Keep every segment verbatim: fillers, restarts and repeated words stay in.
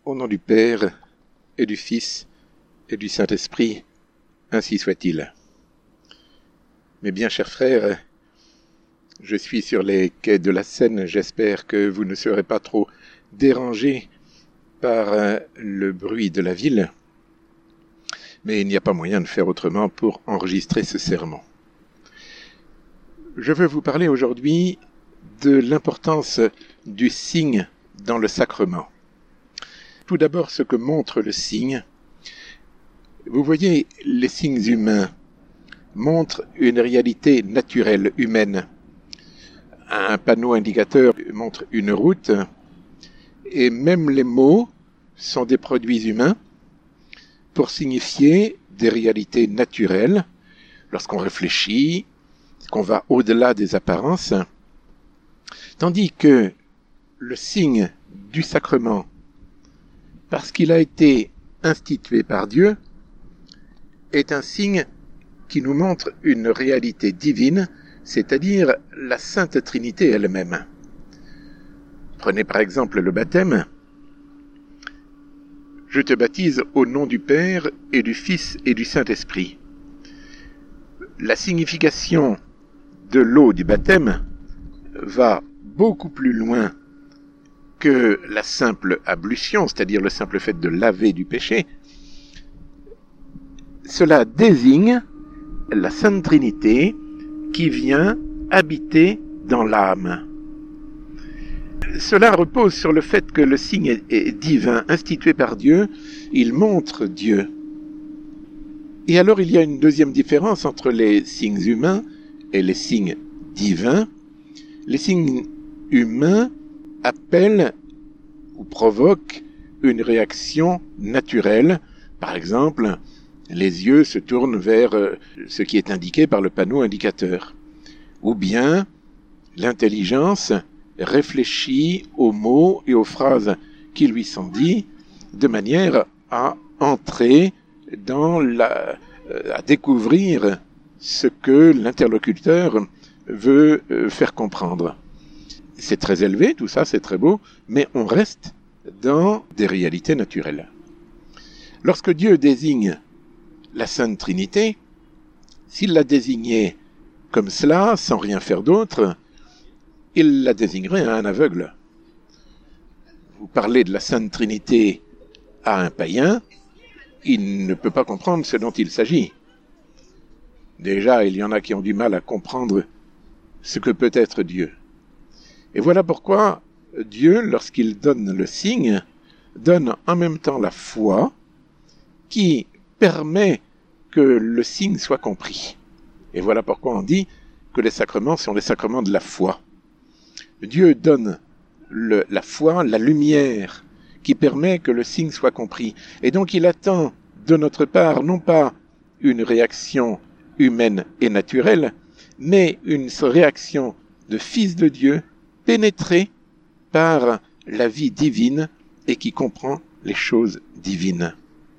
Au nom du Père, et du Fils, et du Saint-Esprit, ainsi soit-il. Mes bien chers frères, je suis sur les quais de la Seine, j'espère que vous ne serez pas trop dérangés par euh, le bruit de la ville, mais il n'y a pas moyen de faire autrement pour enregistrer ce sermon. Je veux vous parler aujourd'hui de l'importance du signe dans le sacrement. Tout d'abord, ce que montre le signe. Vous voyez, les signes humains montrent une réalité naturelle, humaine. Un panneau indicateur montre une route, et même les mots sont des produits humains pour signifier des réalités naturelles lorsqu'on réfléchit, qu'on va au-delà des apparences, tandis que le signe du sacrement, parce qu'il a été institué par Dieu, est un signe qui nous montre une réalité divine, c'est-à-dire la Sainte Trinité elle-même. Prenez par exemple le baptême. Je te baptise au nom du Père et du Fils et du Saint-Esprit. La signification de l'eau du baptême va beaucoup plus loin que la simple ablution, c'est-à-dire le simple fait de laver du péché. Cela désigne la Sainte Trinité qui vient habiter dans l'âme. Cela repose sur le fait que le signe est divin, institué par Dieu, il montre Dieu. Et alors il y a une deuxième différence entre les signes humains et les signes divins. Les signes humains appellent ou provoquent une réaction naturelle. Par exemple, les yeux se tournent vers ce qui est indiqué par le panneau indicateur. Ou bien, l'intelligence réfléchit aux mots et aux phrases qui lui sont dites de manière à entrer dans la, à découvrir ce que l'interlocuteur veut faire comprendre. C'est très élevé, tout ça, c'est très beau, mais on reste dans des réalités naturelles. Lorsque Dieu désigne la Sainte Trinité, s'il l'a désignée comme cela, sans rien faire d'autre, il la désignerait à un aveugle. Vous parlez de la Sainte Trinité à un païen, il ne peut pas comprendre ce dont il s'agit. Déjà, il y en a qui ont du mal à comprendre ce que peut être Dieu. Et voilà pourquoi Dieu, lorsqu'il donne le signe, donne en même temps la foi qui permet que le signe soit compris. Et voilà pourquoi on dit que les sacrements sont les sacrements de la foi. Dieu donne le, la foi, la lumière, qui permet que le signe soit compris. Et donc il attend de notre part non pas une réaction humaine et naturelle, mais une réaction de fils de Dieu pénétré par la vie divine et qui comprend les choses divines.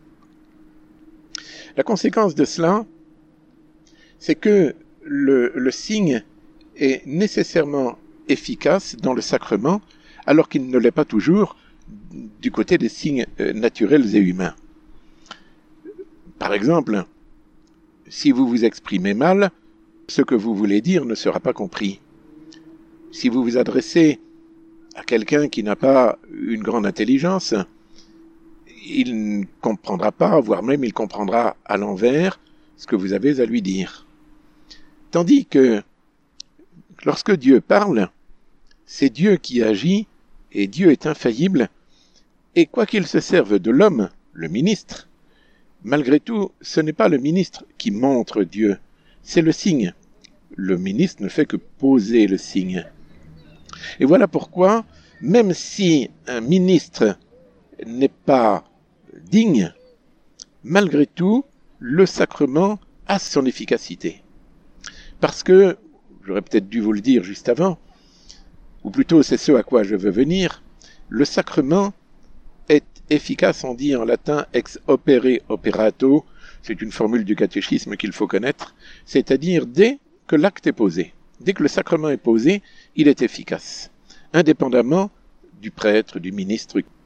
La conséquence de cela, c'est que le, le signe est nécessairement efficace dans le sacrement, alors qu'il ne l'est pas toujours du côté des signes naturels et humains. Par exemple, si vous vous exprimez mal, ce que vous voulez dire ne sera pas compris. Si vous vous adressez à quelqu'un qui n'a pas une grande intelligence, il ne comprendra pas, voire même il comprendra à l'envers ce que vous avez à lui dire. Tandis que lorsque Dieu parle, c'est Dieu qui agit et Dieu est infaillible, et quoi qu'il se serve de l'homme, le ministre, malgré tout, ce n'est pas le ministre qui montre Dieu, c'est le signe. Le ministre ne fait que poser le signe. Et voilà pourquoi, même si un ministre n'est pas digne, malgré tout, le sacrement a son efficacité. Parce que, j'aurais peut-être dû vous le dire juste avant, ou plutôt c'est ce à quoi je veux venir, le sacrement est efficace, on dit en latin ex opere operato, c'est une formule du catéchisme qu'il faut connaître, c'est-à-dire dès que l'acte est posé. Dès que le sacrement est posé, il est efficace, indépendamment du prêtre, du ministre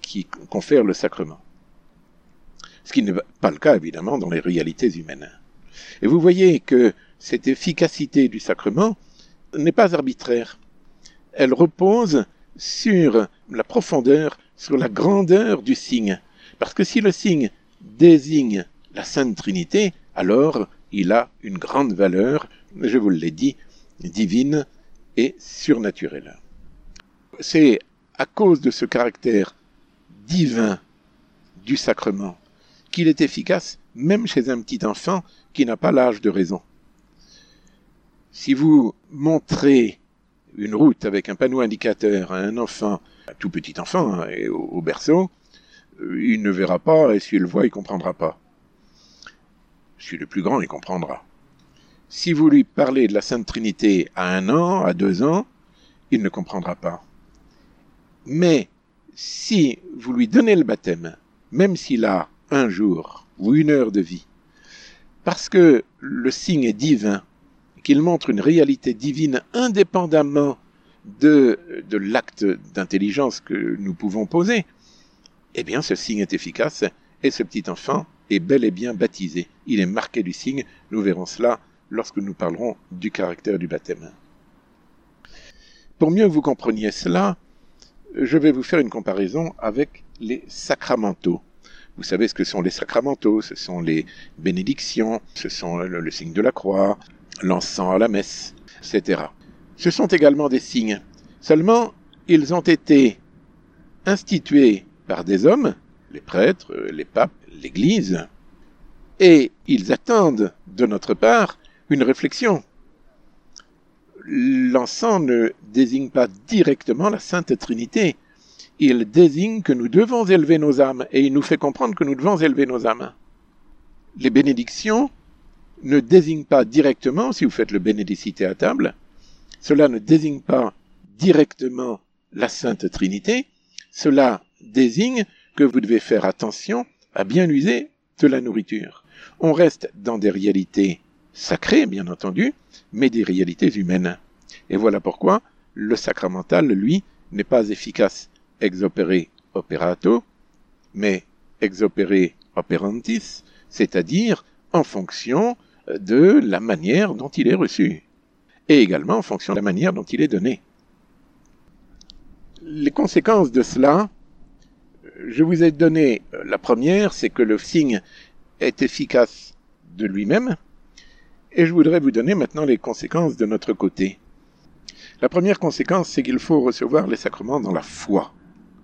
qui confère le sacrement. Ce qui n'est pas le cas, évidemment, dans les réalités humaines. Et vous voyez que cette efficacité du sacrement n'est pas arbitraire. Elle repose sur la profondeur, sur la grandeur du signe. Parce que si le signe désigne la Sainte Trinité, alors il a une grande valeur, je vous l'ai dit, divine et surnaturelle. C'est à cause de ce caractère divin du sacrement qu'il est efficace même chez un petit enfant qui n'a pas l'âge de raison. Si vous montrez une route avec un panneau indicateur à un enfant, un tout petit enfant, hein, et au, au berceau, il ne verra pas, et s'il le voit, il ne comprendra pas. Si le plus grand, il comprendra. Si vous lui parlez de la Sainte Trinité à un an, à deux ans, il ne comprendra pas. Mais si vous lui donnez le baptême, même s'il a un jour ou une heure de vie, parce que le signe est divin, qu'il montre une réalité divine indépendamment de, de l'acte d'intelligence que nous pouvons poser, eh bien ce signe est efficace et ce petit enfant est bel et bien baptisé. Il est marqué du signe, nous verrons cela lorsque nous parlerons du caractère du baptême. Pour mieux que vous compreniez cela, je vais vous faire une comparaison avec les sacramentaux. Vous savez ce que sont les sacramentaux, ce sont les bénédictions, ce sont le, le signe de la croix, l'encens à la messe, et cetera. Ce sont également des signes. Seulement, ils ont été institués par des hommes, les prêtres, les papes, l'Église, et ils attendent de notre part une réflexion. L'encens ne désigne pas directement la Sainte Trinité. Il désigne que nous devons élever nos âmes, et il nous fait comprendre que nous devons élever nos âmes. Les bénédictions ne désignent pas directement, si vous faites le bénédicité à table, cela ne désigne pas directement la Sainte Trinité, cela désigne que vous devez faire attention à bien user de la nourriture. On reste dans des réalités sacrées, bien entendu, mais des réalités humaines. Et voilà pourquoi le sacramental, lui, n'est pas efficace ex opere operato, mais ex opere operantis, c'est-à-dire en fonction de la manière dont il est reçu, et également en fonction de la manière dont il est donné. Les conséquences de cela, je vous ai donné la première, c'est que le signe est efficace de lui-même, et je voudrais vous donner maintenant les conséquences de notre côté. La première conséquence, c'est qu'il faut recevoir les sacrements dans la foi.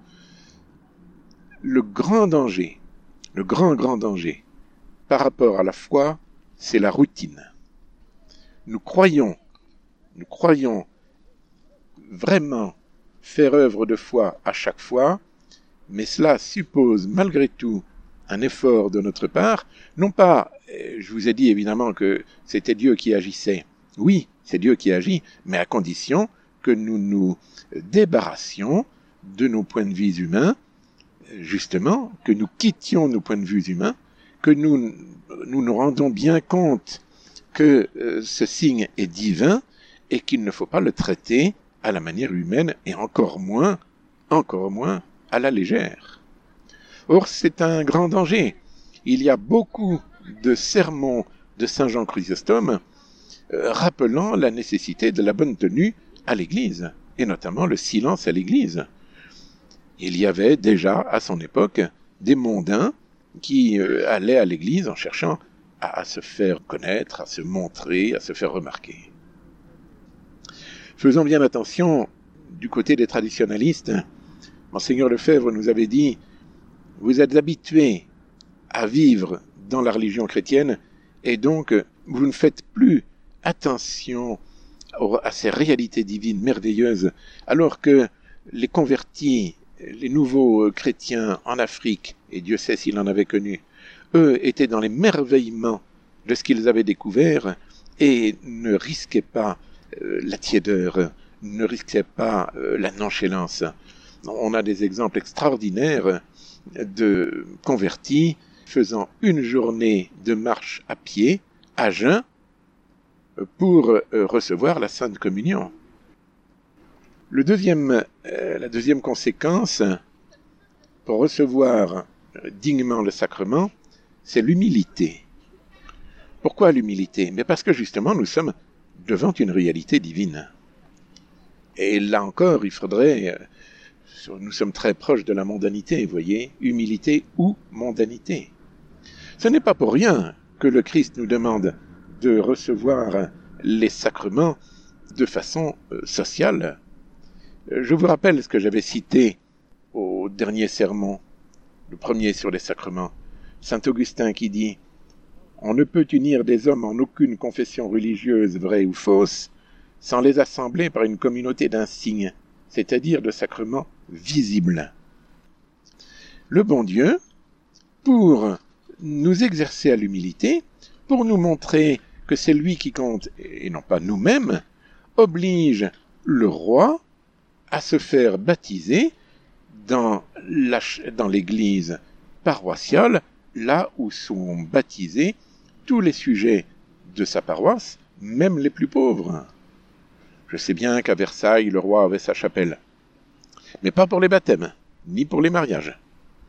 Le grand danger, le grand, grand danger, par rapport à la foi, c'est la routine. Nous croyons, nous croyons vraiment faire œuvre de foi à chaque fois, mais cela suppose malgré tout un effort de notre part, non pas, je vous ai dit évidemment que c'était Dieu qui agissait, oui, c'est Dieu qui agit, mais à condition que nous nous débarrassions de nos points de vue humains, justement, que nous quittions nos points de vue humains, que nous nous, nous rendons bien compte que euh, ce signe est divin et qu'il ne faut pas le traiter à la manière humaine et encore moins, encore moins à la légère. Or, c'est un grand danger. Il y a beaucoup de sermons de Saint Jean Chrysostome euh, rappelant la nécessité de la bonne tenue à l'Église, et notamment le silence à l'Église. Il y avait déjà, à son époque, des mondains qui euh, allaient à l'Église en cherchant à, à se faire connaître, à se montrer, à se faire remarquer. Faisons bien attention du côté des traditionalistes. Monseigneur Lefebvre nous avait dit « Vous êtes habitués à vivre dans la religion chrétienne et donc vous ne faites plus attention à ces réalités divines merveilleuses, alors que les convertis, les nouveaux chrétiens en Afrique, et Dieu sait s'ils en avaient connu, eux étaient dans les merveillements de ce qu'ils avaient découvert et ne risquaient pas euh, la tiédeur, ne risquaient pas euh, la nonchalance. On a des exemples extraordinaires de convertis faisant une journée de marche à pied, à jeun, pour euh, recevoir la Sainte Communion. Le deuxième, euh, la deuxième conséquence, pour recevoir dignement le sacrement, c'est l'humilité. Pourquoi l'humilité? Mais parce que justement, nous sommes devant une réalité divine. Et là encore, il faudrait... Nous sommes très proches de la mondanité, vous voyez, humilité ou mondanité. Ce n'est pas pour rien que le Christ nous demande de recevoir les sacrements de façon sociale. Je vous rappelle ce que j'avais cité au dernier sermon, le premier sur les sacrements. Saint Augustin qui dit « On ne peut unir des hommes en aucune confession religieuse vraie ou fausse sans les assembler par une communauté d'insignes, c'est-à-dire de sacrements visibles. » Le bon Dieu, pour nous exercer à l'humilité, pour nous montrer que c'est lui qui compte et non pas nous-mêmes, oblige le roi à se faire baptiser dans, la, dans l'église paroissiale, là où sont baptisés tous les sujets de sa paroisse, même les plus pauvres. Je sais bien qu'à Versailles, le roi avait sa chapelle, mais pas pour les baptêmes, ni pour les mariages.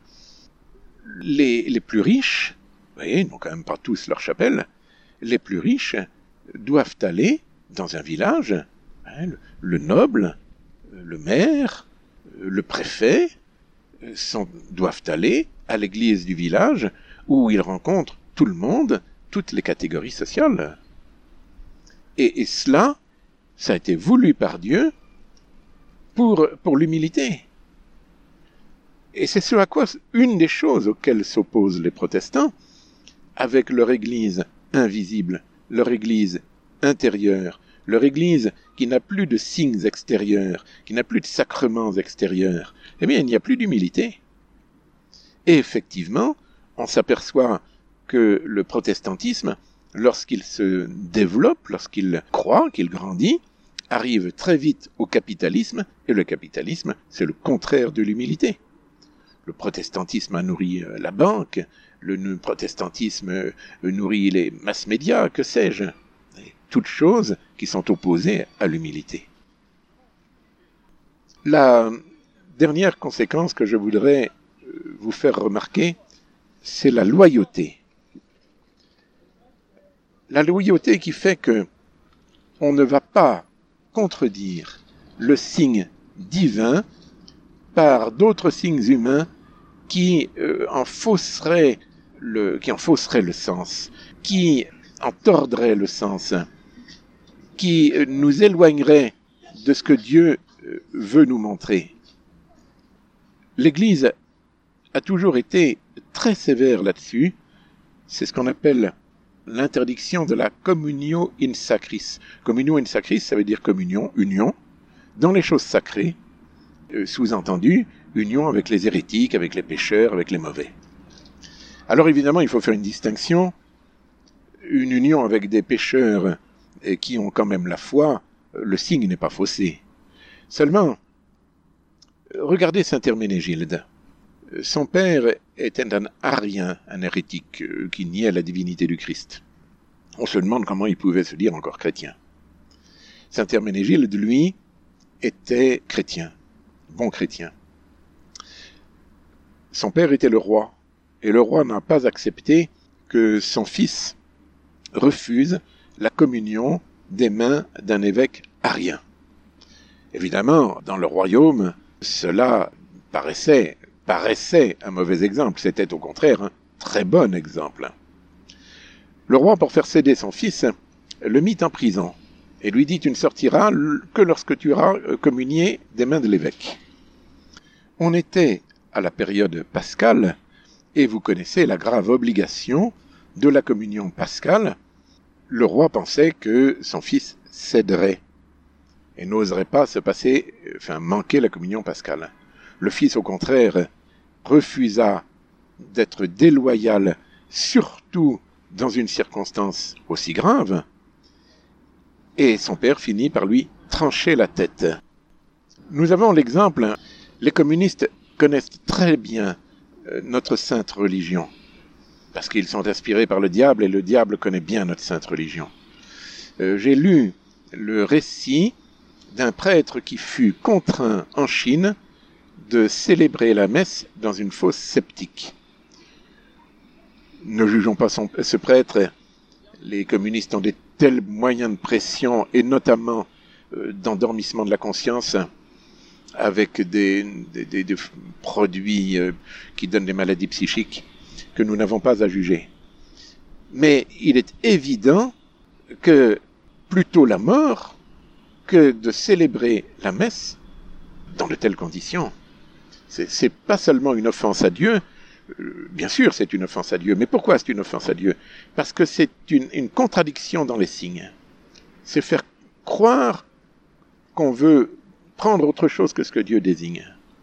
Les, les plus riches, vous voyez, ils n'ont quand même pas tous leur chapelle, les plus riches doivent aller dans un village, hein, le, le noble, le maire, le préfet, sont, doivent aller à l'église du village où ils rencontrent tout le monde, toutes les catégories sociales. Et, et cela, ça a été voulu par Dieu pour, pour l'humilité. Et c'est ce à quoi, une des choses auxquelles s'opposent les protestants, avec leur église invisible, leur église intérieure, leur église qui n'a plus de signes extérieurs, qui n'a plus de sacrements extérieurs, eh bien, il n'y a plus d'humilité. Et effectivement, on s'aperçoit que le protestantisme, lorsqu'il se développe, lorsqu'il croît, qu'il grandit, arrive très vite au capitalisme, et le capitalisme, c'est le contraire de l'humilité. Le protestantisme a nourri la banque, le protestantisme nourrit les masses médias, que sais-je, toutes choses qui sont opposées à l'humilité. La dernière conséquence que je voudrais vous faire remarquer, c'est la loyauté. La loyauté qui fait que on ne va pas contredire le signe divin par d'autres signes humains qui euh, en fausseraient le, qui en fausseraient le sens, qui en tordraient le sens, qui euh, nous éloigneraient de ce que Dieu euh, veut nous montrer. L'Église a toujours été très sévère là-dessus. C'est ce qu'on appelle l'interdiction de la communio in sacris. Communio in sacris, ça veut dire communion, union, dans les choses sacrées, euh, sous-entendu, union avec les hérétiques, avec les pécheurs, avec les mauvais. Alors évidemment, il faut faire une distinction. Une union avec des pécheurs euh, qui ont quand même la foi, euh, le signe n'est pas faussé. Seulement, regardez saint Herménégilde. Son père était un arien, un hérétique, euh, qui niait la divinité du Christ. On se demande comment il pouvait se dire encore chrétien. Saint Herménégilde, lui, était chrétien, bon chrétien. Son père était le roi, et le roi n'a pas accepté que son fils refuse la communion des mains d'un évêque arien. Évidemment, dans le royaume, cela paraissait paraissait un mauvais exemple, c'était au contraire un très bon exemple. Le roi, pour faire céder son fils, le mit en prison et lui dit « Tu ne sortiras que lorsque tu auras communié des mains de l'évêque ». On était à la période pascale et vous connaissez la grave obligation de la communion pascale. Le roi pensait que son fils céderait et n'oserait pas se passer, enfin manquer la communion pascale. Le fils, au contraire, refusa d'être déloyal, surtout dans une circonstance aussi grave, et son père finit par lui trancher la tête. Nous avons l'exemple, les communistes connaissent très bien notre sainte religion, parce qu'ils sont inspirés par le diable, et le diable connaît bien notre sainte religion. Euh, j'ai lu le récit d'un prêtre qui fut contraint en Chine de célébrer la messe dans une fosse septique. Ne jugeons pas son, ce prêtre. Les communistes ont des tels moyens de pression, et notamment euh, d'endormissement de la conscience, avec des, des, des, des produits euh, qui donnent des maladies psychiques, que nous n'avons pas à juger. Mais il est évident que plutôt la mort que de célébrer la messe dans de telles conditions. C'est, c'est pas seulement une offense à Dieu. Bien sûr, c'est une offense à Dieu. Mais pourquoi c'est une offense à Dieu? Parce que c'est une, une contradiction dans les signes. C'est faire croire qu'on veut prendre autre chose que ce que Dieu désigne.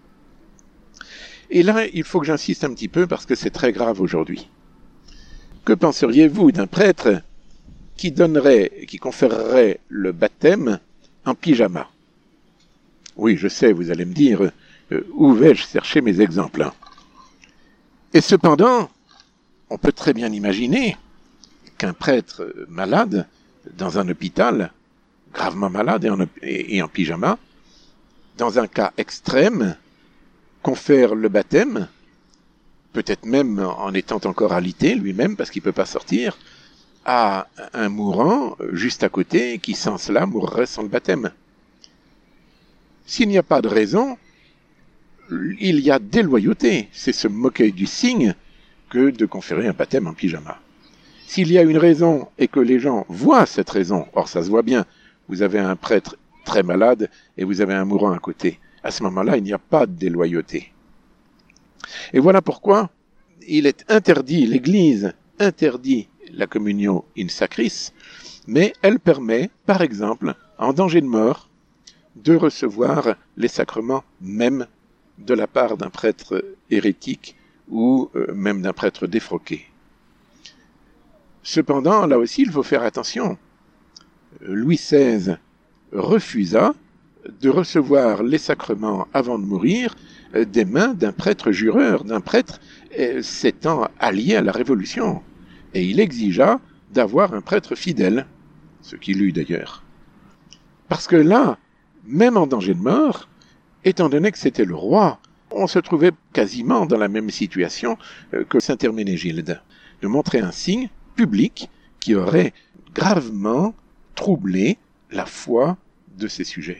Et là, il faut que j'insiste un petit peu parce que c'est très grave aujourd'hui. Que penseriez-vous d'un prêtre qui donnerait, qui conférerait le baptême en pyjama? Oui, je sais, vous allez me dire, euh, où vais-je chercher mes exemples, hein? Et cependant, on peut très bien imaginer qu'un prêtre malade, dans un hôpital, gravement malade et en, et, et en pyjama, dans un cas extrême, confère le baptême, peut-être même en étant encore alité lui-même, parce qu'il ne peut pas sortir, à un mourant juste à côté, qui sans cela mourrait sans le baptême. S'il n'y a pas de raison, il y a déloyauté, c'est se moquer du signe que de conférer un baptême en pyjama. S'il y a une raison et que les gens voient cette raison, or ça se voit bien, vous avez un prêtre très malade et vous avez un mourant à côté, à ce moment-là, il n'y a pas de déloyauté. Et voilà pourquoi il est interdit, l'Église interdit la communion in sacris, mais elle permet, par exemple, en danger de mort, de recevoir les sacrements même de la part d'un prêtre hérétique ou euh, même d'un prêtre défroqué. Cependant, là aussi, il faut faire attention. Louis seize refusa de recevoir les sacrements avant de mourir euh, des mains d'un prêtre jureur, d'un prêtre euh, s'étant allié à la Révolution. Et il exigea d'avoir un prêtre fidèle, ce qu'il eut d'ailleurs. Parce que là, même en danger de mort, étant donné que c'était le roi, on se trouvait quasiment dans la même situation que saint Herménégilde, de montrer un signe public qui aurait gravement troublé la foi de ses sujets.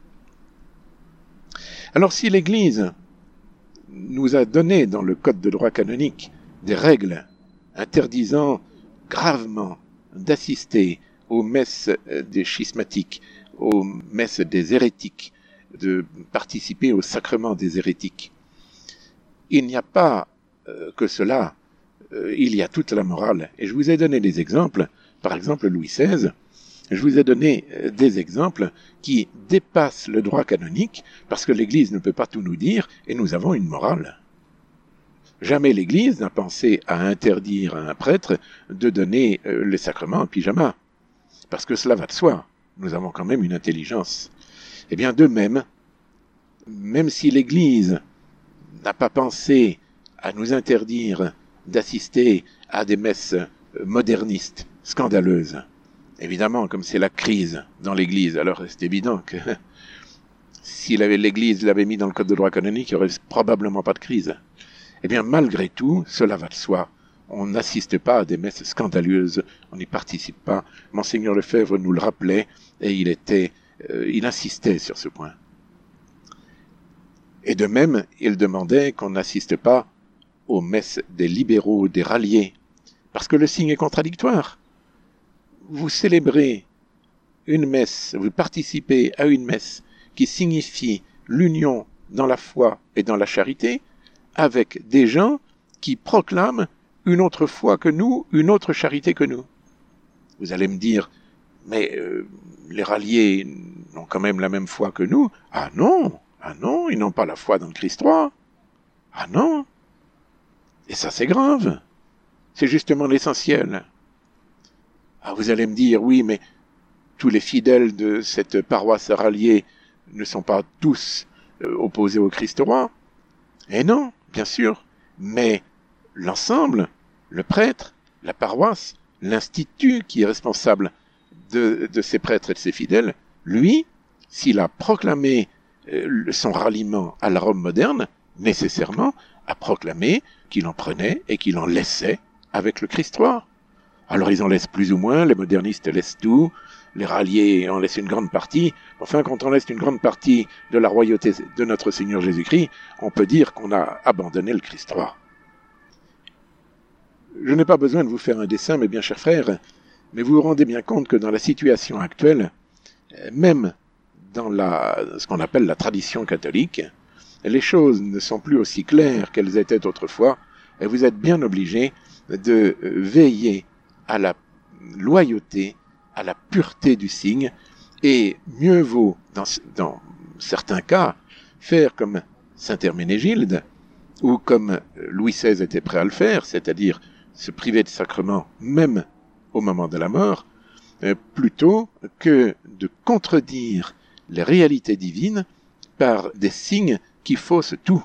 Alors si l'Église nous a donné dans le Code de droit canonique des règles interdisant gravement d'assister aux messes des schismatiques, aux messes des hérétiques, de participer au sacrement des hérétiques. Il n'y a pas euh, que cela, euh, il y a toute la morale. Et je vous ai donné des exemples, par exemple Louis seize, je vous ai donné euh, des exemples qui dépassent le droit canonique, parce que l'Église ne peut pas tout nous dire, et nous avons une morale. Jamais l'Église n'a pensé à interdire à un prêtre de donner euh, le sacrement en pyjama, parce que cela va de soi. Nous avons quand même une intelligence. Eh bien, de même, même si l'Église n'a pas pensé à nous interdire d'assister à des messes modernistes, scandaleuses, évidemment, comme c'est la crise dans l'Église, alors c'est évident que si l'Église l'avait mis dans le Code de droit canonique, il n'y aurait probablement pas de crise. Eh bien, malgré tout, cela va de soi. On n'assiste pas à des messes scandaleuses, on n'y participe pas. Monseigneur Lefebvre nous le rappelait, et il était Euh, il insistait sur ce point. Et de même, il demandait qu'on n'assiste pas aux messes des libéraux, des ralliés, parce que le signe est contradictoire. Vous célébrez une messe, vous participez à une messe qui signifie l'union dans la foi et dans la charité, avec des gens qui proclament une autre foi que nous, une autre charité que nous. Vous allez me dire, mais euh, les ralliés ont quand même la même foi que nous. Ah non, ah non, ils n'ont pas la foi dans le Christ roi. Ah non. Et ça c'est grave. C'est justement l'essentiel. Ah, vous allez me dire, oui, mais tous les fidèles de cette paroisse ralliée ne sont pas tous euh, opposés au Christ roi. Eh non, bien sûr. Mais l'ensemble, le prêtre, la paroisse, l'institut qui est responsable de, de ces prêtres et de ces fidèles, lui, s'il a proclamé euh, son ralliement à la Rome moderne, nécessairement, a proclamé qu'il en prenait et qu'il en laissait avec le Christ roi. Alors ils en laissent plus ou moins, les modernistes laissent tout, les ralliés en laissent une grande partie. Enfin, quand on laisse une grande partie de la royauté de notre Seigneur Jésus-Christ, on peut dire qu'on a abandonné le Christ roi. Je n'ai pas besoin de vous faire un dessin, mes bien chers frères, mais vous vous rendez bien compte que dans la situation actuelle, même dans la, ce qu'on appelle la tradition catholique, les choses ne sont plus aussi claires qu'elles étaient autrefois, et vous êtes bien obligés de veiller à la loyauté, à la pureté du signe, et mieux vaut, dans, dans certains cas, faire comme saint Herménégilde, ou comme Louis seize était prêt à le faire, c'est-à-dire se priver de sacrement même au moment de la mort, euh, plutôt que de contredire les réalités divines par des signes qui faussent tout.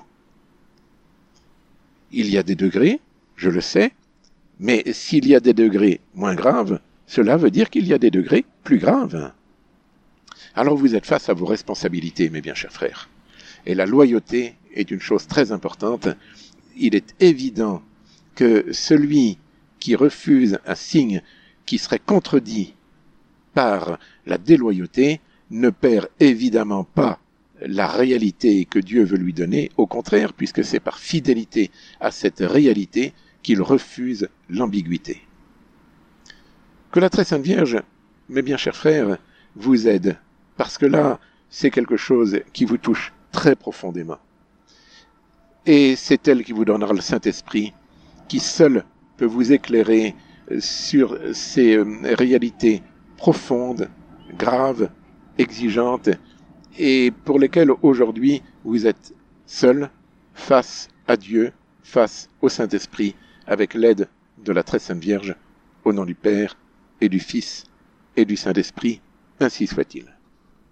Il y a des degrés, je le sais, mais s'il y a des degrés moins graves, cela veut dire qu'il y a des degrés plus graves. Alors vous êtes face à vos responsabilités, mes bien chers frères. Et la loyauté est une chose très importante. Il est évident que celui qui refuse un signe qui serait contredit par la déloyauté ne perd évidemment pas la réalité que Dieu veut lui donner, au contraire, puisque c'est par fidélité à cette réalité qu'il refuse l'ambiguïté. Que la très sainte Vierge, mes bien chers frères, vous aide, parce que là, c'est quelque chose qui vous touche très profondément. Et c'est elle qui vous donnera le Saint-Esprit, qui seul peut vous éclairer sur ces réalités profondes, graves, exigeantes, et pour lesquelles aujourd'hui vous êtes seul face à Dieu, face au Saint-Esprit, avec l'aide de la très sainte Vierge, au nom du Père et du Fils et du Saint-Esprit, ainsi soit-il.